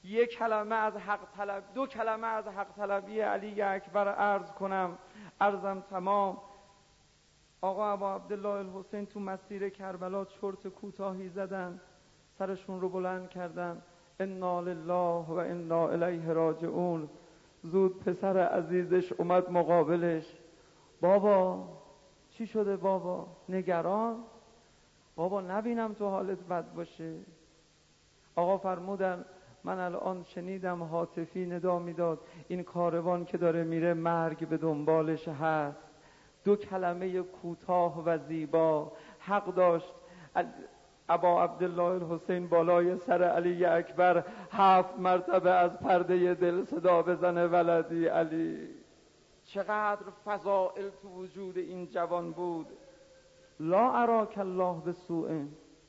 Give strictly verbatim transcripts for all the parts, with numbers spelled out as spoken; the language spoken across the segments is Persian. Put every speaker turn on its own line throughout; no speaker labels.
یک کلمه از حق طلب دو کلمه از حق طلبی علی اکبر عرض کنم، عرضم تمام. آقا ابا عبدالله الحسین تو مسیر کربلا چرت کوتاهی زدن، سرشون رو بلند کردن، انا لله و انا الیه راجعون. زود پسر عزیزش اومد مقابلش، بابا چی شده بابا؟ نگران؟ بابا نبینم تو حالت بد باشه. آقا فرمودن من الان شنیدم هاتفی ندا میداد این کاروان که داره میره مرگ به دنبالش هست. دو کلمه کوتاه و زیبا حق داشت ابا عبدالله الحسین بالای سر علی اکبر هفت مرتبه از پرده دل صدا بزنه ولدی علی. چقدر فضائل تو وجود این جوان بود. لا اراک الله بسوء.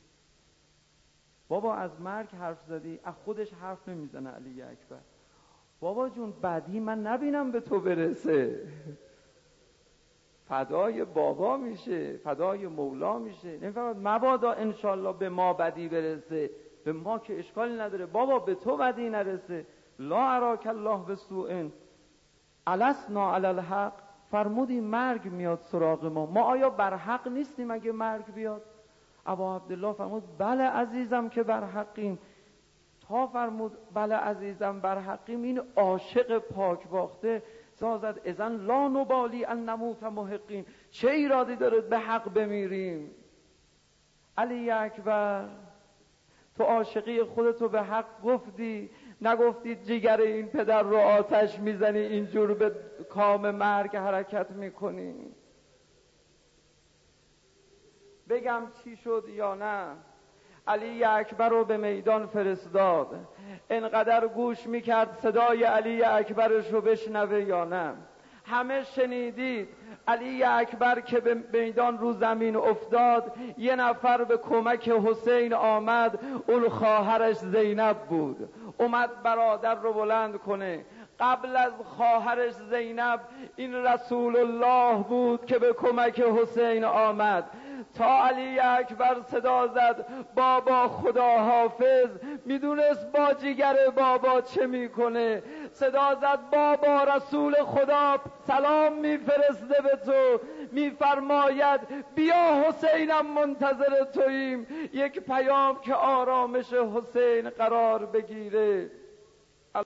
بابا از مرگ حرف زدی، از خودش حرف نمیزنه علی اکبر. بابا جون بعدی من نبینم به تو برسه. فدای بابا میشه، فدای مولا میشه. نمیفهمد مبادا انشالله به ما بدی برسه، به ما که اشکالی نداره، بابا به تو بدی نرسه. لا اراک الله بسوء السنا علی الحق. فرمودی مرگ میاد سراغ ما، ما آیا بر حق نیستیم اگه مرگ بیاد؟ ابا عبدالله فرمود بله عزیزم که بر حقیم. تا فرمود بله عزیزم بر حقیم، این عاشق پاک باخته سازد اذن لا نبالی ان نموت محقین. چه ایرادی داره به حق بمیریم؟ علی اکبر تو عاشقی خودتو به حق گفتی، نگفتی جگر این پدر رو آتش میزنی اینجور به کام مرگ حرکت میکنی. بگم چی شد یا نه؟ علی اکبر رو به میدان فرستاد، انقدر گوش میکرد صدای علی اکبرش رو بشنوه یا نه. همه شنیدید علی اکبر که به میدان رو زمین افتاد، یه نفر به کمک حسین آمد، اون خواهرش زینب بود. اومد برادر رو بلند کنه. قبل از خواهرش زینب این رسول الله بود که به کمک حسین آمد. تا علی اکبر صدا زد بابا خدا حافظ، میدونست با جیگر بابا چه میکنه. صدا زد بابا رسول خدا سلام میفرسته به تو، میفرماید بیا حسینم منتظر توییم، یک پیام که آرامش حسین قرار بگیره.